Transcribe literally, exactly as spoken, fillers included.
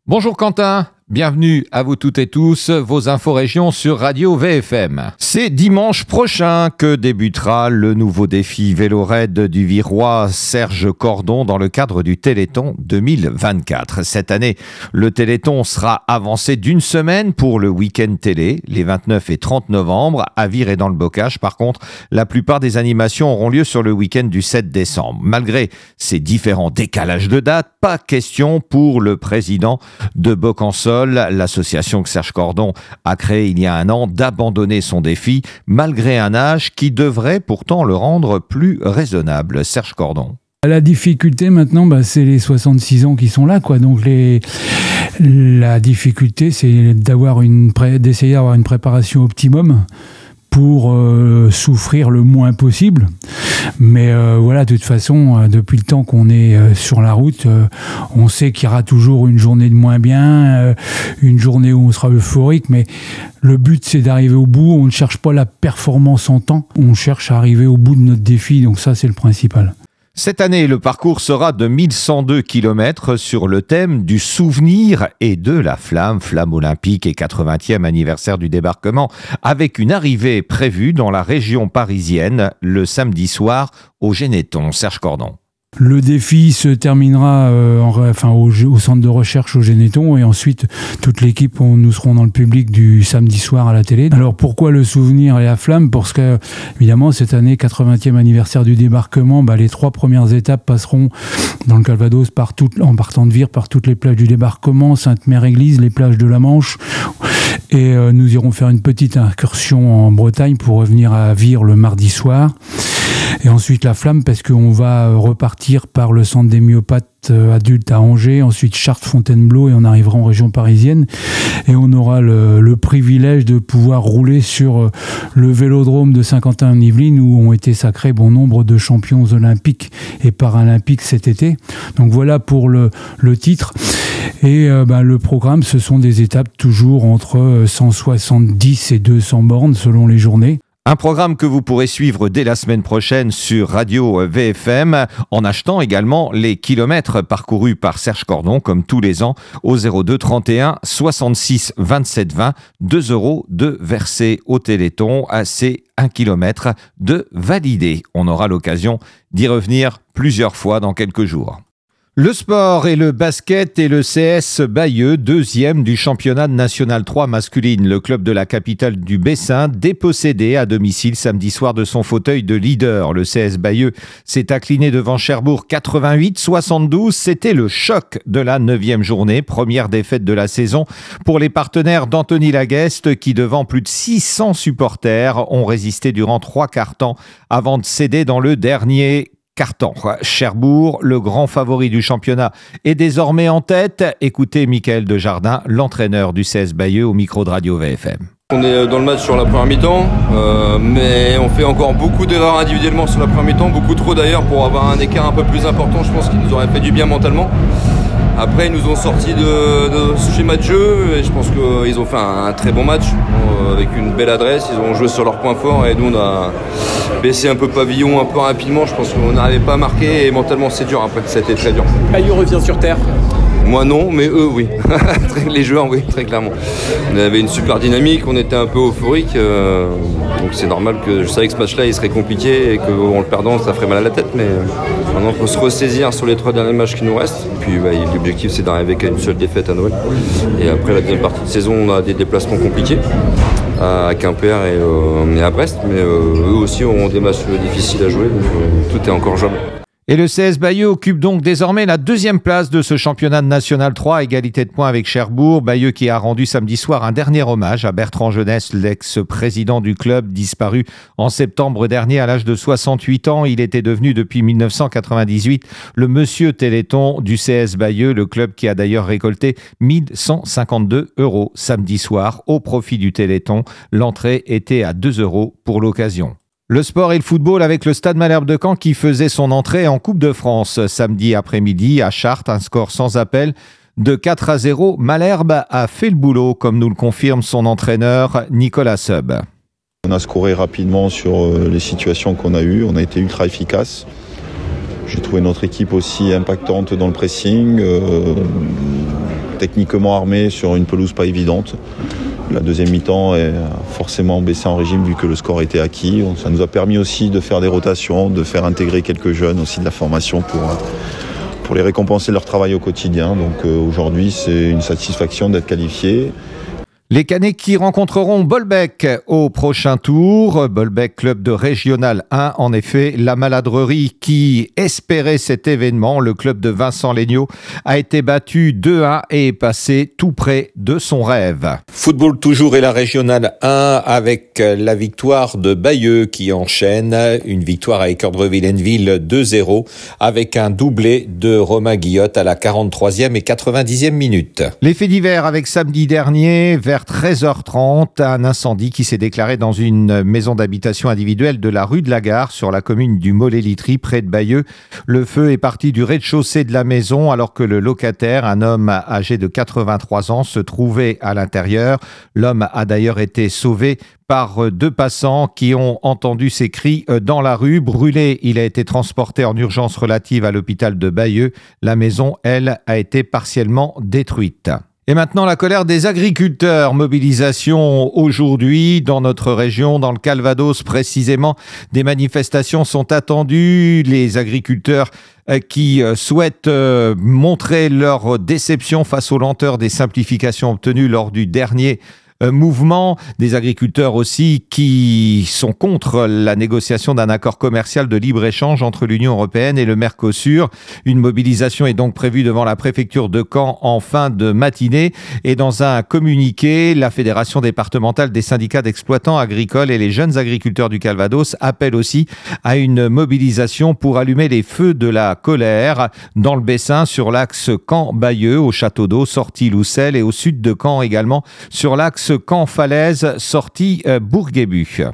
Bonjour Quentin, bienvenue à vous toutes et tous, vos infos régions sur Radio V F M. C'est dimanche prochain que débutera le nouveau défi vélo-raid du Virois Serge Cordon dans le cadre du Téléthon deux mille vingt-quatre. Cette année, le Téléthon sera avancé d'une semaine pour le week-end télé, les vingt-neuf et trente novembre, à Vire et dans le Bocage. Par contre, la plupart des animations auront lieu sur le week-end du sept décembre. Malgré ces différents décalages de date, pas question pour le président de Bocansol, l'association que Serge Cordon a créée il y a un an, d'abandonner son défi, malgré un âge qui devrait pourtant le rendre plus raisonnable. Serge Cordon. La difficulté maintenant, bah, c'est les soixante-six ans qui sont là, quoi. Donc les... la difficulté, c'est d'avoir une pré... d'essayer d'avoir une préparation optimum pour euh, souffrir le moins possible. Mais euh, voilà, de toute façon, euh, depuis le temps qu'on est euh, sur la route, euh, on sait qu'il y aura toujours une journée de moins bien, euh, une journée où on sera euphorique, mais le but, c'est d'arriver au bout. On ne cherche pas la performance en temps, on cherche à arriver au bout de notre défi, donc ça, c'est le principal. Cette année, le parcours sera de mille cent deux kilomètres sur le thème du souvenir et de la flamme, flamme olympique et quatre-vingtième anniversaire du débarquement, avec une arrivée prévue dans la région parisienne le samedi soir au Généton. Serge Cordon. Le défi se terminera euh, en, enfin, au, au centre de recherche au Généton et ensuite toute l'équipe, on, nous serons dans le public du samedi soir à la télé. Alors pourquoi le souvenir et la flamme ? Parce que évidemment cette année, quatre-vingtième anniversaire du débarquement, bah, les trois premières étapes passeront dans le Calvados par tout, en partant de Vire par toutes les plages du débarquement, Sainte-Mère-Église, les plages de la Manche, et euh, nous irons faire une petite incursion en Bretagne pour revenir à Vire le mardi soir. Et ensuite la flamme parce qu'on va repartir par le centre des myopathes adultes à Angers, ensuite Chartres-Fontainebleau et on arrivera en région parisienne et on aura le, le privilège de pouvoir rouler sur le vélodrome de Saint-Quentin-en-Yvelines où ont été sacrés bon nombre de champions olympiques et paralympiques cet été. Donc voilà pour le, le titre. Et euh, bah, le programme, ce sont des étapes toujours entre cent soixante-dix et deux cents bornes selon les journées. Un programme que vous pourrez suivre dès la semaine prochaine sur Radio V F M en achetant également les kilomètres parcourus par Serge Cordon comme tous les ans au zéro deux trente et un soixante-six vingt-sept vingt, deux euros de versés au Téléthon à ces un kilomètre de validé. On aura l'occasion d'y revenir plusieurs fois dans quelques jours. Le sport et le basket et le C S Bayeux, deuxième du championnat national trois masculine. Le club de la capitale du Bessin, dépossédé à domicile samedi soir de son fauteuil de leader. Le C S Bayeux s'est incliné devant Cherbourg quatre-vingt-huit soixante-douze. C'était le choc de la neuvième journée, première défaite de la saison pour les partenaires d'Anthony Lagueste qui, devant plus de six cents supporters, ont résisté durant trois quarts temps avant de céder dans le dernier carton. Cherbourg, le grand favori du championnat, est désormais en tête. Écoutez Michael Dejardin, l'entraîneur du C S Bayeux au micro de Radio V F M. On est dans le match sur la première mi-temps, euh, mais on fait encore beaucoup d'erreurs individuellement sur la première mi-temps, beaucoup trop d'ailleurs pour avoir un écart un peu plus important. Je pense qu'il nous aurait fait du bien mentalement. Après, ils nous ont sorti de, de ce schéma de jeu et je pense qu'ils ont fait un, un très bon match euh, avec une belle adresse. Ils ont joué sur leurs points forts et nous, on a baissé un peu pavillon un peu rapidement. Je pense qu'on n'arrivait pas à marquer et mentalement, c'est dur. Après, ça a été très dur. Bayeux revient sur terre. Moi non, mais eux oui. Les joueurs oui, très clairement. On avait une super dynamique, on était un peu euphorique, euh, donc c'est normal que je savais que ce match-là il serait compliqué et qu'en le perdant ça ferait mal à la tête, mais euh, maintenant il faut se ressaisir sur les trois derniers matchs qui nous restent. Et puis bah, l'objectif c'est d'arriver qu'à une seule défaite à Noël. Et après la deuxième partie de saison on a des déplacements compliqués à Quimper et, euh, et à Brest, mais euh, eux aussi auront des matchs difficiles à jouer, donc euh, tout est encore jouable. Et le C S Bayeux occupe donc désormais la deuxième place de ce championnat de National trois, égalité de points avec Cherbourg. Bayeux qui a rendu samedi soir un dernier hommage à Bertrand Jeunesse, l'ex-président du club, disparu en septembre dernier à l'âge de soixante-huit ans. Il était devenu depuis mille neuf cent quatre-vingt-dix-huit le monsieur Téléthon du C S Bayeux, le club qui a d'ailleurs récolté mille cent cinquante-deux euros samedi soir au profit du Téléthon. L'entrée était à deux euros pour l'occasion. Le sport et le football avec le Stade Malherbe de Caen qui faisait son entrée en Coupe de France samedi après-midi à Chartres, un score sans appel de quatre à zéro. Malherbe a fait le boulot, comme nous le confirme son entraîneur Nicolas Seub. On a scoré rapidement sur les situations qu'on a eues, on a été ultra efficace. J'ai trouvé notre équipe aussi impactante dans le pressing. Euh, techniquement armés sur une pelouse pas évidente. La deuxième mi-temps est forcément baissée en régime vu que le score était acquis. Ça nous a permis aussi de faire des rotations, de faire intégrer quelques jeunes aussi de la formation pour, pour les récompenser leur travail au quotidien. Donc euh, aujourd'hui, c'est une satisfaction d'être qualifié. Les Canets qui rencontreront Bolbec au prochain tour. Bolbec, club de Régional un. En effet, la maladrerie qui espérait cet événement, le club de Vincent Legnaud, a été battu deux à un et est passé tout près de son rêve. Football toujours et la Régional un avec la victoire de Bayeux qui enchaîne. Une victoire à Équeurdre-Villeneuve deux zéro avec un doublé de Romain Guillotte à la quarante-troisième et quatre-vingt-dixième minute. Les faits divers avec samedi dernier, vers treize heures trente, un incendie qui s'est déclaré dans une maison d'habitation individuelle de la rue de la Gare sur la commune du Mollet-Litry près de Bayeux. Le feu est parti du rez-de-chaussée de la maison alors que le locataire, un homme âgé de quatre-vingt-trois ans, se trouvait à l'intérieur. L'homme a d'ailleurs été sauvé par deux passants qui ont entendu ses cris dans la rue. Brûlé, il a été transporté en urgence relative à l'hôpital de Bayeux. La maison, elle, a été partiellement détruite. Et maintenant, la colère des agriculteurs. Mobilisation aujourd'hui dans notre région, dans le Calvados précisément. Des manifestations sont attendues. Les agriculteurs qui souhaitent montrer leur déception face aux lenteurs des simplifications obtenues lors du dernier mouvement, des agriculteurs aussi qui sont contre la négociation d'un accord commercial de libre-échange entre l'Union européenne et le Mercosur. Une mobilisation est donc prévue devant la préfecture de Caen en fin de matinée. Et dans un communiqué, la Fédération départementale des syndicats d'exploitants agricoles et les jeunes agriculteurs du Calvados appellent aussi à une mobilisation pour allumer les feux de la colère dans le Bessin sur l'axe Caen-Bayeux, au Château d'Eau, sortie Loussel, et au sud de Caen également sur l'axe Caen-Falaise, sortie Bourguébu.